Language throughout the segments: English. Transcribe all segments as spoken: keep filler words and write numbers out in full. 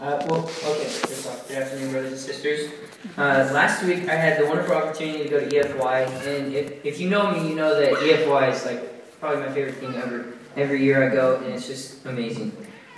Uh, well, okay, first off, good afternoon, brothers and sisters. Uh, last week I had the wonderful opportunity to go to E F Y, and if, if you know me, you know that E F Y is like probably my favorite thing ever. Every year I go, and it's just amazing.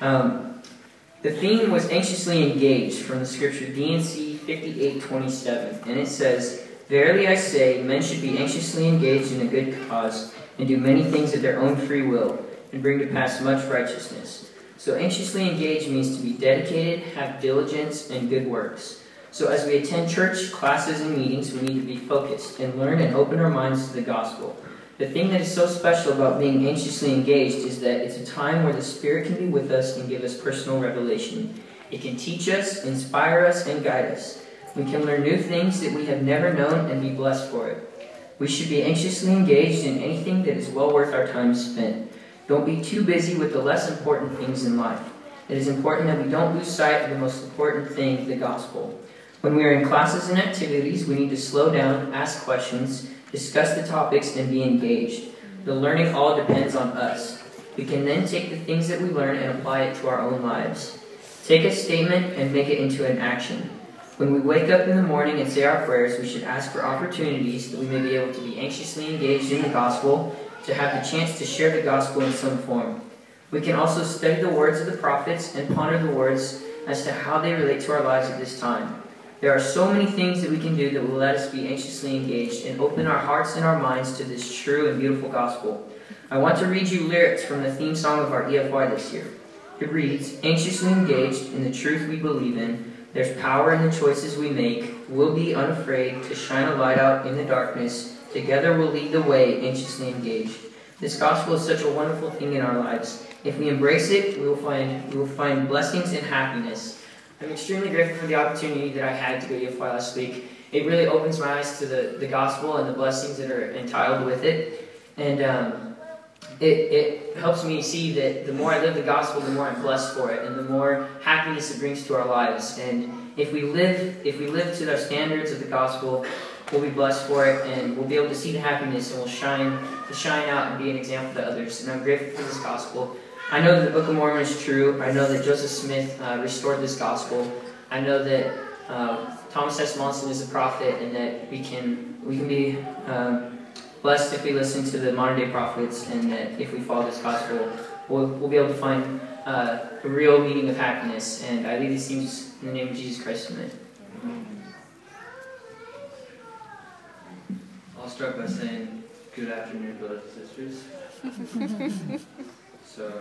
Um, the theme was anxiously engaged from the scripture D and C fifty-eight twenty-seven, and it says, "Verily I say, men should be anxiously engaged in a good cause, and do many things of their own free will, and bring to pass much righteousness." So anxiously engaged means to be dedicated, have diligence, and good works. So as we attend church, classes, and meetings, we need to be focused and learn and open our minds to the gospel. The thing that is so special about being anxiously engaged is that it's a time where the Spirit can be with us and give us personal revelation. It can teach us, inspire us, and guide us. We can learn new things that we have never known and be blessed for it. We should be anxiously engaged in anything that is well worth our time spent. Don't be too busy with the less important things in life. It is important that we don't lose sight of the most important thing, the gospel. When we are in classes and activities, we need to slow down, ask questions, discuss the topics, and be engaged. The learning all depends on us. We can then take the things that we learn and apply it to our own lives. Take a statement and make it into an action. When we wake up in the morning and say our prayers, we should ask for opportunities that we may be able to be anxiously engaged in the gospel, to have the chance to share the gospel in some form. We can also study the words of the prophets and ponder the words as to how they relate to our lives at this time. There are so many things that we can do that will let us be anxiously engaged and open our hearts and our minds to this true and beautiful gospel. I want to read you lyrics from the theme song of our E F Y this year. It reads, "Anxiously engaged in the truth we believe in. There's power in the choices we make. We'll be unafraid to shine a light out in the darkness. Together we'll lead the way, anxiously engaged." This gospel is such a wonderful thing in our lives. If we embrace it, we will find we will find blessings and happiness. I'm extremely grateful for the opportunity that I had to go to E F Y last week. It really opens my eyes to the, the gospel and the blessings that are entitled with it. And um, it, it helps me see that the more I live the gospel, the more I'm blessed for it, and the more happiness it brings to our lives. And if we live, if we live to the standards of the gospel, we'll be blessed for it, and we'll be able to see the happiness, and we'll shine, to shine out and be an example to others. And I'm grateful for this gospel. I know that the Book of Mormon is true. I know that Joseph Smith uh, restored this gospel. I know that uh, Thomas S. Monson is a prophet, and that we can we can be um, blessed if we listen to the modern day prophets, and that if we follow this gospel, we'll, we'll be able to find uh, a real meaning of happiness. And I lead these things in the name of Jesus Christ. Amen. I'll start by saying good afternoon, brothers and sisters. So,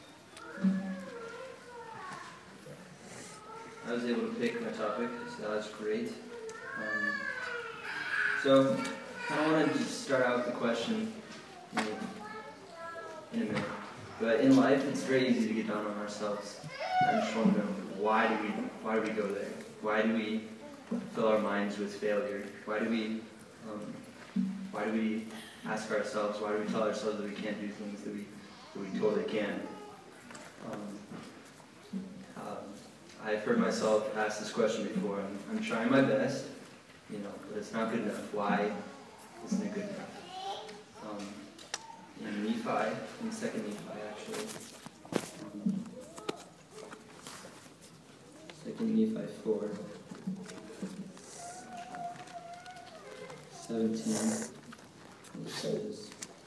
I was able to pick my topic, so that's great. Um, so, I kind of want to just start out with the question in, in a minute. But in life, it's very easy to get down on ourselves. I just want to know, why do we, why do we go there? Why do we fill our minds with failure? Why do we... Um, Why do we ask ourselves, why do we tell ourselves that we can't do things that we, that we totally can? Um, um, I've heard myself ask this question before. I'm, I'm trying my best, you know, but it's not good enough. Why isn't it good enough? Um, in Nephi, in Second Nephi actually, um, Second Nephi four, seventeen. It says,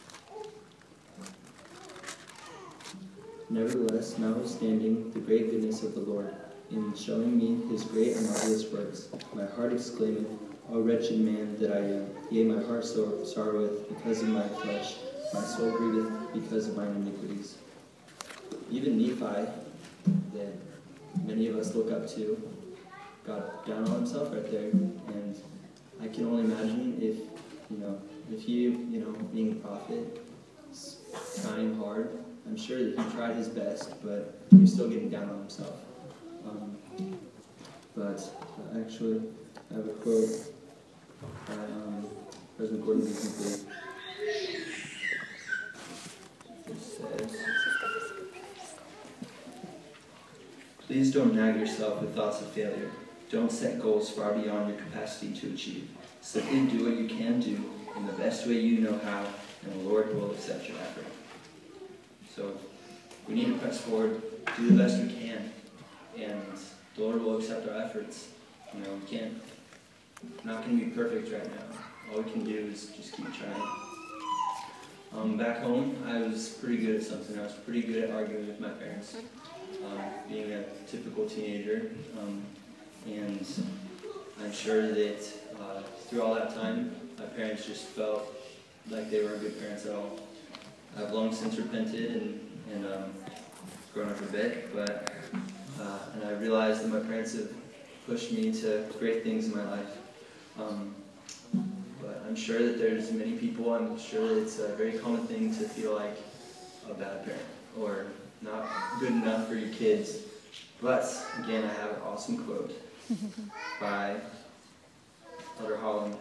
"Nevertheless, notwithstanding the great goodness of the Lord, in showing me his great and marvelous works, my heart exclaimeth, O wretched man that I am! Yea, my heart sor- sorroweth because of my flesh, my soul grieveth because of mine iniquities." Even Nephi, that many of us look up to, got down on himself right there, and I can only imagine if, you know, if he, you know, being a prophet, trying hard, I'm sure that he tried his best, but he was still getting down on himself. Um, but uh, actually, I have a quote by um, President Gordon B. Hinckley. It says, "Please don't nag yourself with thoughts of failure. Don't set goals far beyond your capacity to achieve. Simply do what you can do in the best way you know how, and the Lord will accept your effort." So we need to press forward, do the best we can, and the Lord will accept our efforts. You know, we can't, we're not going to be perfect right now. All we can do is just keep trying. Um, back home, I was pretty good at something. I was pretty good at arguing with my parents, um, being a typical teenager. Um, and I'm sure that uh, through all that time, my parents just felt like they weren't good parents at all. I've long since repented and, and um, grown up a bit, but uh, and I realized that my parents have pushed me to great things in my life. Um, but I'm sure that there's many people, I'm sure that it's a very common thing to feel like a bad parent or not good enough for your kids. But again, I have an awesome quote by Elder Holland.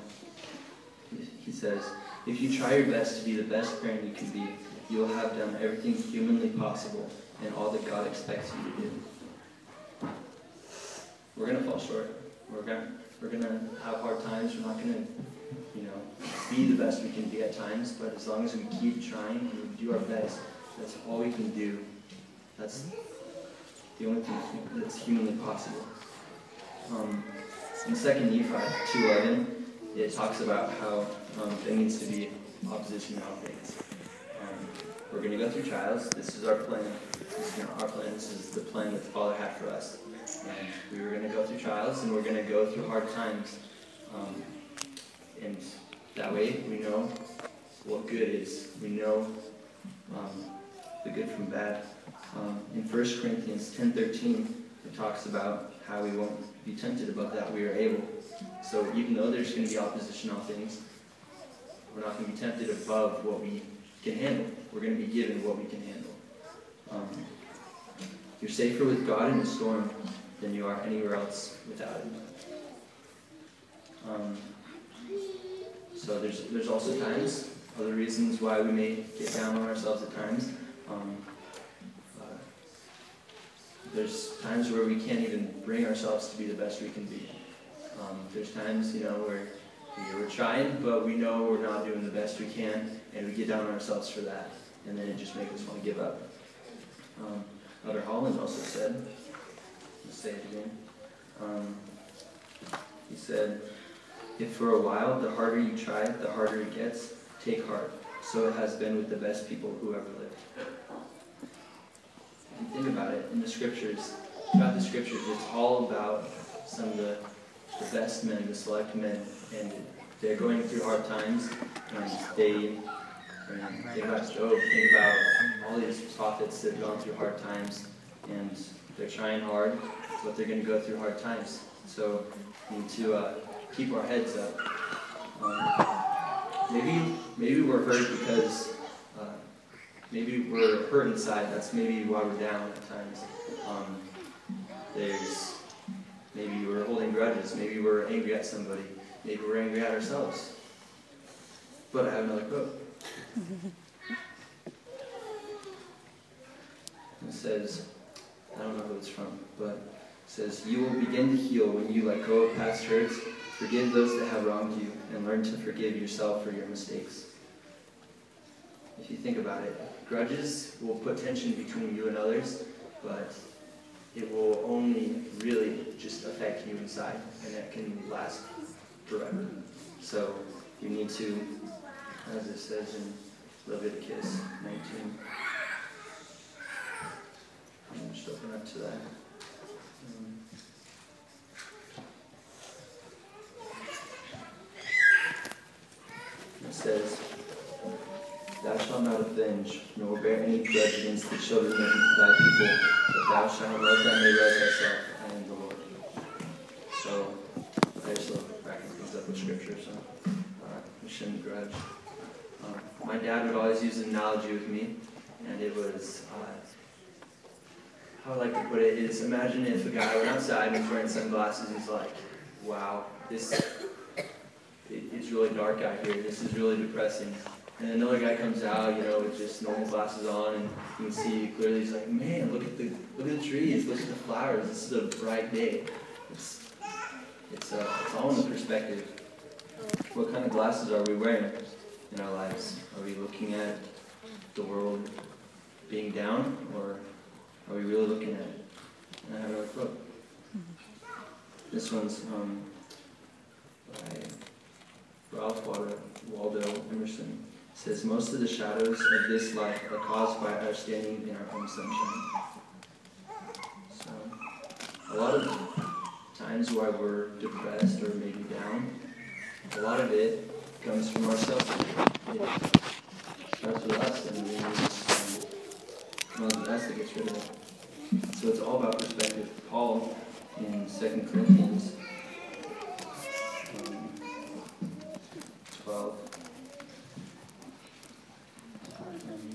He says, "If you try your best to be the best parent you can be, you will have done everything humanly possible and all that God expects you to do." We're going to fall short. We're going we're going to have hard times. We're not going to, you know, be the best we can be at times, but as long as we keep trying and we do our best, that's all we can do. That's the only thing that's humanly possible. Um, in Second Nephi two eleven, it talks about how um, there needs to be opposition in all things. Um, we're going to go through trials. This is our plan. This is not our plan. This is the plan that the Father had for us. And we were going to go through trials, and we're going to go through hard times. Um, and that way, we know what good is. We know um, the good from bad. Um, in First Corinthians ten thirteen, it talks about how we won't be tempted above that we are able. So even though there's going to be opposition on things, we're not going to be tempted above what we can handle. We're going to be given what we can handle. Um, you're safer with God in a storm than you are anywhere else without it. Um, so there's there's also times, other reasons why we may get down on ourselves at times. Um, uh, there's times where we can't even bring ourselves to be the best we can be. Um, there's times, you know, where we're trying, but we know we're not doing the best we can, and we get down on ourselves for that, and then it just makes us want to give up. Um, Elder Holland also said, let's say it again, um, he said, "If for a while the harder you try, the harder it gets, take heart. So it has been with the best people who ever lived." If you think about it, in the scriptures, throughout the scriptures, it's all about some of the, the best men, the select men, and they're going through hard times, and they, and think about Job, think about all these prophets that have gone through hard times, and they're trying hard, but they're going to go through hard times. So we need to uh, keep our heads up. Um, maybe, maybe we're hurt because uh, maybe we're hurt inside. That's maybe why we're down at times. Um, there's maybe we're holding grudges. Maybe we're angry at somebody. Maybe we're angry at ourselves. But I have another quote. It says, I don't know who it's from, but it says, "You will begin to heal when you let go of past hurts, forgive those that have wronged you, and learn to forgive yourself for your mistakes." If you think about it, grudges will put tension between you and others, but it will only really just affect you inside, and that can last forever. So you need to, as it says in Leviticus nineteen, I'm just open up to that. Um, it says, "Thou shalt not avenge, nor bear any grudge against the children of thy people, but thou shalt love thy neighbor as thyself. I am the Lord." So, I just love backing things up with scripture, so uh, we shouldn't grudge. Um, my dad would always use an analogy with me, and it was, uh, how I like to put it is, imagine if a guy went outside and was wearing sunglasses and he's like, "Wow, this it, it's really dark out here. This is really depressing." And another guy comes out, you know, with just normal glasses on, and you can see clearly. He's like, "Man, look at the look at the trees, look at the flowers. This is a bright day." It's it's, uh, it's all in the perspective. What kind of glasses are we wearing in our lives? Are we looking at the world being down, or are we really looking at it? And I have another quote. This one's um, by Ralph Waldo, Waldo Emerson. It says, most of the shadows of this life are caused by our standing in our own sunshine. So, a lot of times why we're depressed or maybe down, a lot of it comes from ourselves. It starts with us, and then we just, um, well, that's that gets rid of it. So it's all about perspective. Paul, in Second Corinthians um, twelve, um,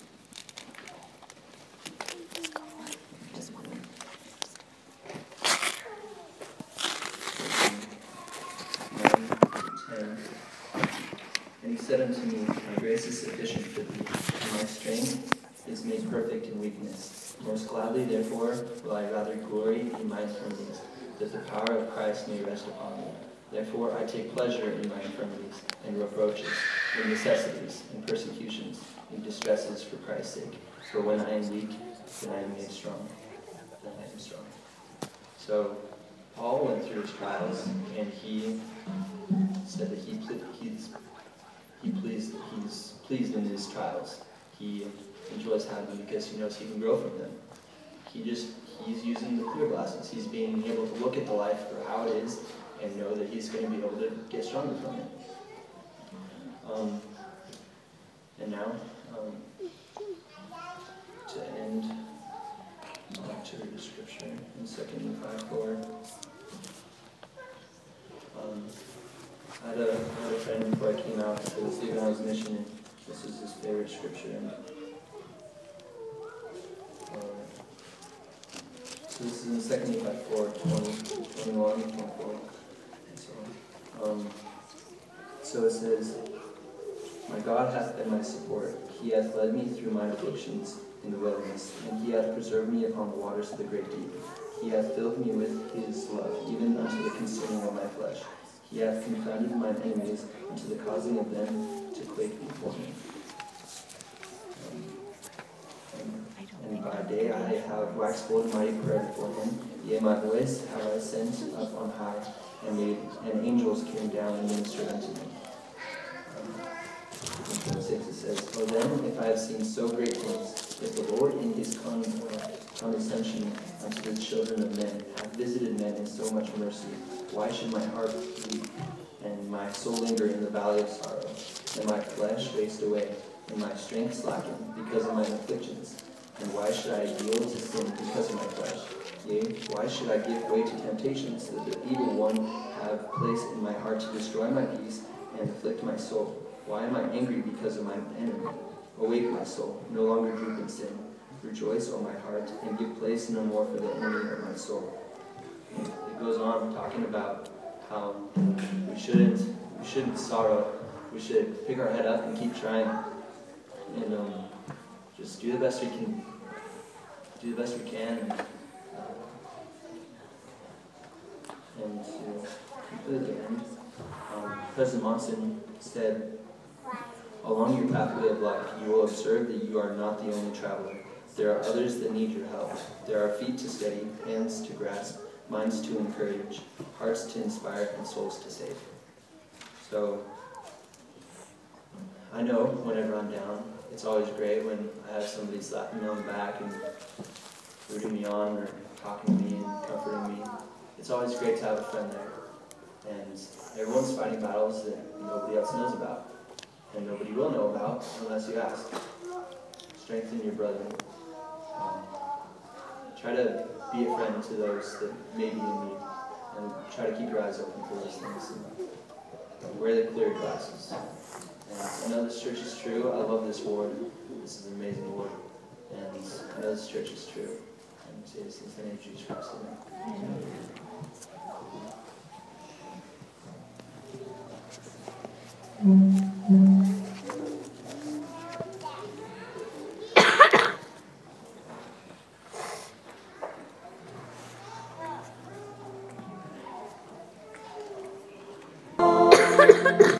and he said unto me, my grace is sufficient for thee, and my strength is made perfect in weakness. Most gladly, therefore, will I rather glory in my infirmities, that the power of Christ may rest upon me. Therefore I take pleasure in my infirmities, and reproaches, in necessities, in persecutions, in distresses for Christ's sake. For when I am weak, then I am made strong. Then I am strong. So, Paul went through his trials, and he said that he he's he pleased he's pleased in his trials. He enjoys having them because he knows he can grow from them. He just he's using the clear glasses. He's being able to look at the life for how it is and know that he's going to be able to get stronger from it. Um, and now, um, to end, I'd like to read a scripture in Second five four. Um, I had, a, I had a friend before I came out to Stephen I was missioning. This is his favorite scripture. And, uh, so this is in Second five four, twenty, twenty-one, twenty-four. So, um, so it says, my God hath been my support. He hath led me through mine afflictions in the wilderness, and he hath preserved me upon the waters of the great deep. He hath filled me with his love, even unto the consuming of my flesh. He hath confounded mine enemies, unto the causing of them to quake before me. Um, and, and by day I have waxed bold and mighty prayer before him. Yea, my voice have I sent up on high, and, made, and angels came down and ministered unto me. In twenty-six it says, oh then, if I have seen so great things, if the Lord in his con- uh, condescension unto the children of men hath visited men in so much mercy, why should my heart weep, and my soul linger in the valley of sorrow, and my flesh waste away, and my strength slacken because of mine afflictions? And why should I yield to sin because of my flesh? Yea, why should I give way to temptations, that the evil one have place in my heart to destroy my peace and afflict my soul? Why am I angry because of my enemy? Awake, my soul, no longer droop in sin. Rejoice, O my heart, and give place no more for the enemy of my soul. And it goes on talking about how we shouldn't we shouldn't sorrow. We should pick our head up and keep trying, and um, just do the best we can. Do the best we can. And, uh, and to completely end, um, President Monson said, along your pathway of life, you will observe that you are not the only traveler. There are others that need your help. There are feet to steady, hands to grasp, minds to encourage, hearts to inspire, and souls to save. So, I know whenever I'm down, it's always great when I have somebody slapping me on the back and rooting me on or talking to me and comforting me. It's always great to have a friend there. And everyone's fighting battles that nobody else knows about. And nobody will know about unless you ask. Strengthen your brother. Um, try to be a friend to those that may be in need. And try to keep your eyes open for those things. And wear the clear glasses. And I know this church is true. I love this ward. This is an amazing ward. And I know this church is true. And say this in the name of Jesus Christ. Amen.